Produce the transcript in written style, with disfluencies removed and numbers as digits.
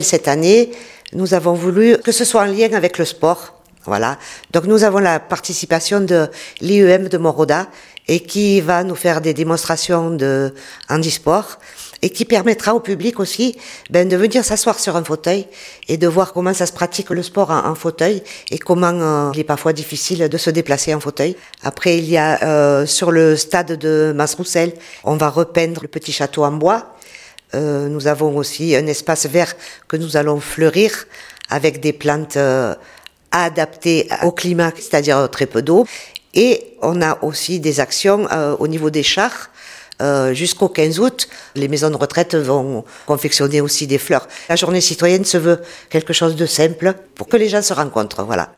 Cette année, nous avons voulu que ce soit en lien avec le sport. Voilà. Donc nous avons la participation de l'IEM de Moroda et qui va nous faire des démonstrations de handisport et qui permettra au public aussi de venir s'asseoir sur un fauteuil et de voir comment ça se pratique le sport en fauteuil et comment il est parfois difficile de se déplacer en fauteuil. Après, il y a sur le stade de Mas-Roussel, on va repeindre le petit château en bois. Nous avons aussi un espace vert que nous allons fleurir avec des plantes adaptées au climat, c'est-à-dire très peu d'eau. Et on a aussi des actions au niveau des chars. Jusqu'au 15 août, les maisons de retraite vont confectionner aussi des fleurs. La journée citoyenne se veut quelque chose de simple pour que les gens se rencontrent, voilà.